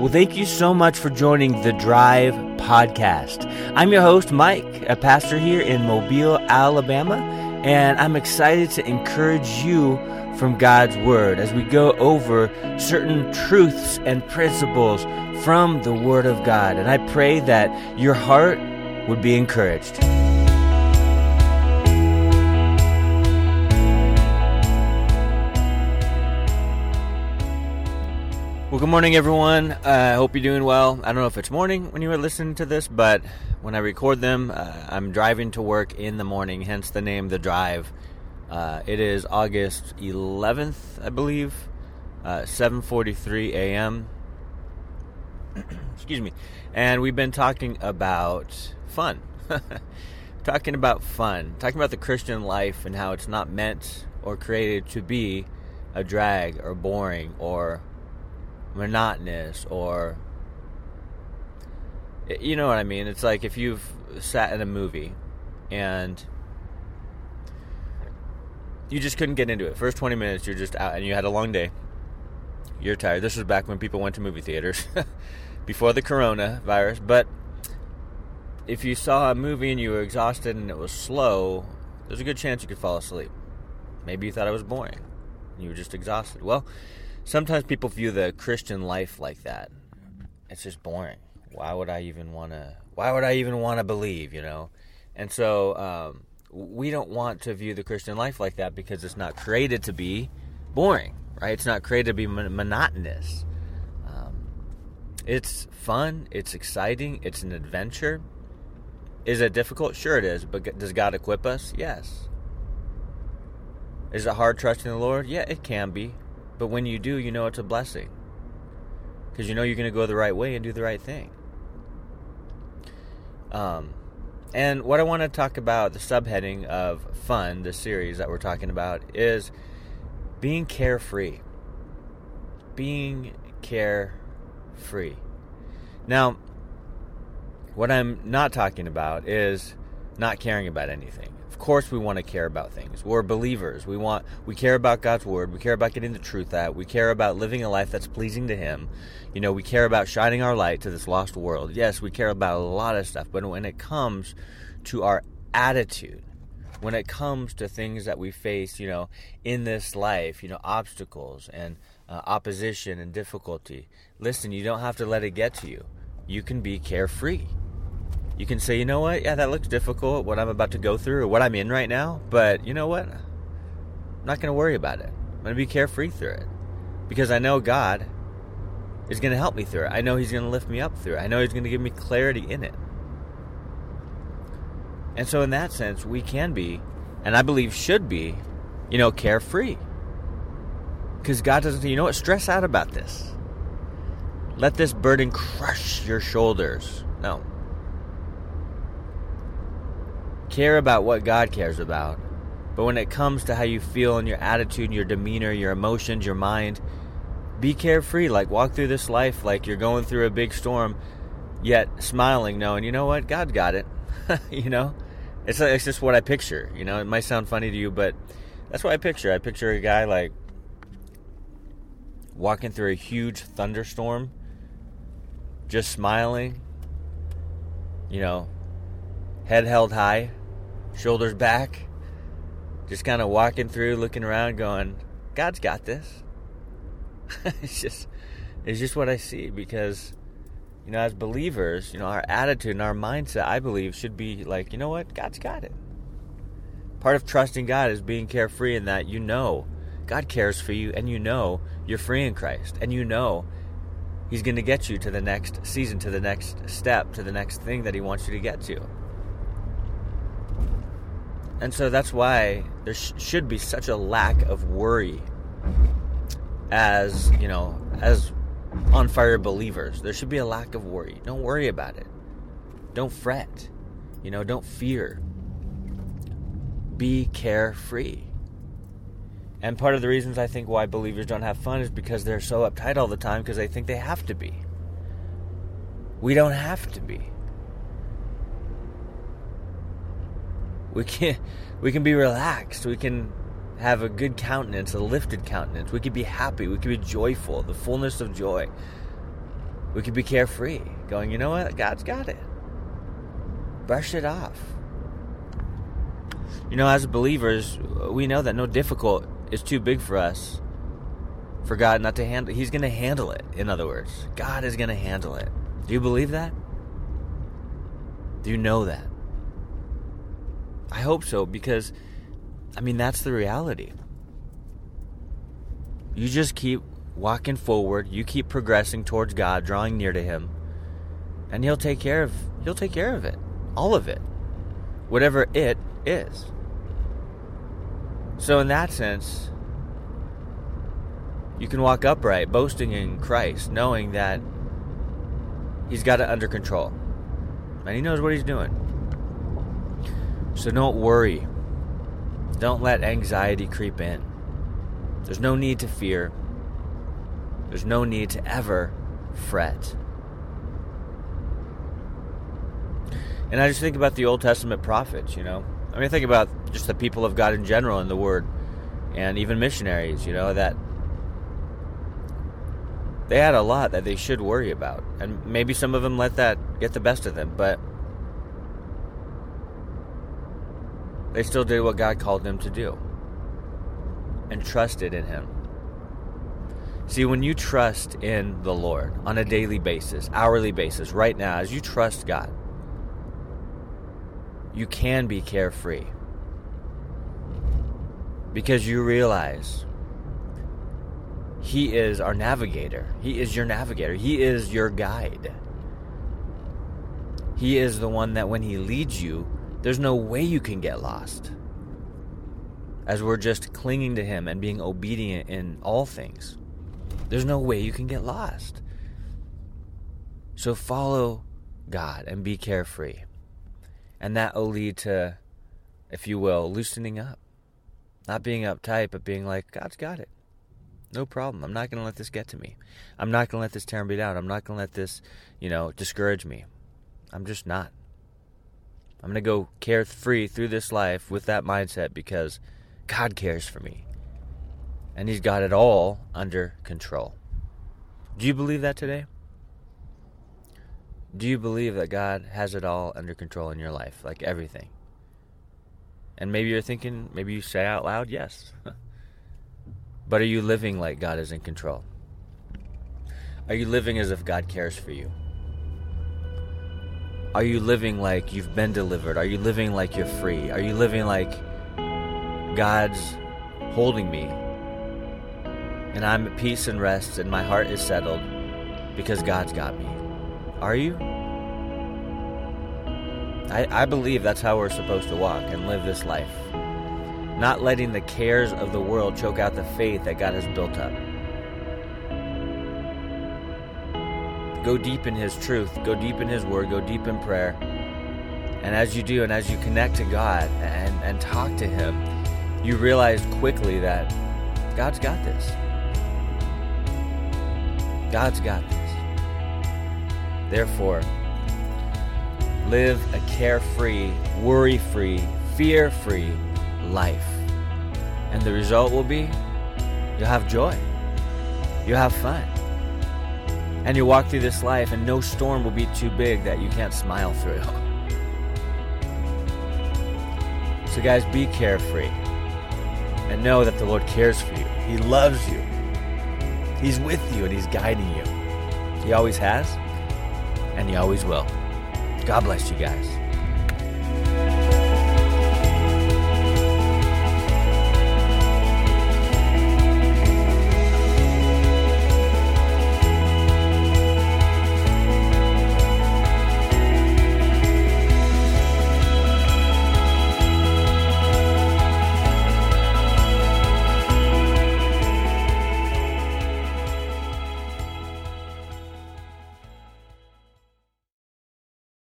Well, thank you so much for joining the Drive podcast. I'm your host, Mike, a pastor here in Mobile, Alabama, and I'm excited to encourage you from God's Word as we go over certain truths and principles from the Word of God. And I pray that your heart would be encouraged. Well, good morning, everyone. I hope you're doing well. I don't know if it's morning when you were listening to this, but when I record them, I'm driving to work in the morning, hence the name The Drive. It is August 11th, I believe, 7:43 a.m. Excuse me. And we've been talking about fun. Talking about the Christian life and how it's not meant or created to be a drag or boring or monotonous, or you know what I mean. It's like if you've sat in a movie and you just couldn't get into it. First 20 minutes you're just out and you had a long day. You're tired. This was back when people went to movie theaters before the coronavirus. But if you saw a movie and you were exhausted and it was slow, there's a good chance you could fall asleep. Maybe you thought it was boring and you were just exhausted. Well, sometimes people view the Christian life like that. It's just boring. Why would I even want to believe, you know? And so we don't want to view the Christian life like that because it's not created to be boring, right? It's not created to be monotonous. It's fun. It's exciting. It's an adventure. Is it difficult? Sure it is. But does God equip us? Yes. Is it hard trusting the Lord? Yeah, it can be. But when you do, you know it's a blessing. Because you know you're going to go the right way and do the right thing. And what I want to talk about, the subheading of fun, this series that we're talking about, is being carefree. Being carefree. Now, what I'm not talking about is not caring about anything. Of course we want to care about things. We're believers. We care about God's Word. We care about getting the truth out. We care about living a life that's pleasing to Him. You know, we care about shining our light to this lost world. Yes, we care about a lot of stuff. But when it comes to our attitude, when it comes to things that we face, you know, in this life, you know, obstacles and opposition and difficulty, listen, you don't have to let it get to you. You can be carefree. You can say, you know what, yeah, that looks difficult, what I'm about to go through, or what I'm in right now, but you know what? I'm not going to worry about it. I'm going to be carefree through it. Because I know God is going to help me through it. I know He's going to lift me up through it. I know He's going to give me clarity in it. And so in that sense, we can be, and I believe should be, you know, carefree. Because God doesn't say, you know what, stress out about this. Let this burden crush your shoulders. No. Care about what God cares about. But when it comes to how you feel and your attitude, your demeanor, your emotions, your mind, be carefree. Like walk through this life like you're going through a big storm, yet smiling, knowing, you know what, God's got it. You know, it's just what I picture. You know, it might sound funny to you, but that's what I picture. I picture a guy like walking through a huge thunderstorm, just smiling, you know, head held high, shoulders back, just kind of walking through, looking around, going, God's got this. It's just what I see, because, you know, as believers, you know, our attitude and our mindset, I believe, should be like, you know what, God's got it. Part of trusting God is being carefree in that you know God cares for you, and you know you're free in Christ, and you know He's going to get you to the next season, to the next step, to the next thing that He wants you to get to. And so that's why there should be such a lack of worry as, you know, as on fire believers. There should be a lack of worry. Don't worry about it. Don't fret. You know, don't fear. Be carefree. And part of the reasons I think why believers don't have fun is because they're so uptight all the time because they think they have to be. We don't have to be. We can be relaxed. We can have a good countenance, a lifted countenance. We can be happy. We can be joyful, the fullness of joy. We could be carefree, going, you know what? God's got it. Brush it off. You know, as believers, we know that no difficult is too big for us, for God not to handle. He's going to handle it, in other words. God is going to handle it. Do you believe that? Do you know that? I hope so, because, that's the reality. You just keep walking forward. You keep progressing towards God, drawing near to Him, and He'll take care of it. All of it. Whatever it is. So in that sense, you can walk upright, boasting in Christ, knowing that He's got it under control. And He knows what He's doing. So don't worry. Don't let anxiety creep in. There's no need to fear. There's no need to ever fret. And I just think about the Old Testament prophets, I think about just the people of God in general in the Word, and even missionaries, that they had a lot that they should worry about. And maybe some of them let that get the best of them, but they still did what God called them to do and trusted in Him. See, when you trust in the Lord on a daily basis, hourly basis, right now, as you trust God, you can be carefree. Because you realize He is our navigator. He is your navigator. He is your guide. He is the one that when He leads you, there's no way you can get lost. As we're just clinging to Him and being obedient in all things, there's no way you can get lost. So follow God and be carefree. And that will lead to, if you will, loosening up. Not being uptight, but being like, God's got it. No problem. I'm not going to let this get to me. I'm not going to let this tear me down. I'm not going to let this, discourage me. I'm just not. I'm going to go carefree through this life with that mindset because God cares for me. And He's got it all under control. Do you believe that today? Do you believe that God has it all under control in your life, like everything? And maybe you're thinking, maybe you say out loud, yes. But are you living like God is in control? Are you living as if God cares for you? Are you living like you've been delivered? Are you living like you're free? Are you living like God's holding me and I'm at peace and rest and my heart is settled because God's got me? Are you? I believe that's how we're supposed to walk and live this life. Not letting the cares of the world choke out the faith that God has built up. Go deep in His truth. Go deep in His Word. Go deep in prayer. And as you do, and as you connect to God and talk to Him, you realize quickly that God's got this. God's got this. Therefore, live a carefree, worry-free, fear-free life. And the result will be you'll have joy. You'll have fun. And you'll walk through this life and no storm will be too big that you can't smile through. So guys, be carefree. And know that the Lord cares for you. He loves you. He's with you and He's guiding you. He always has. And He always will. God bless you guys.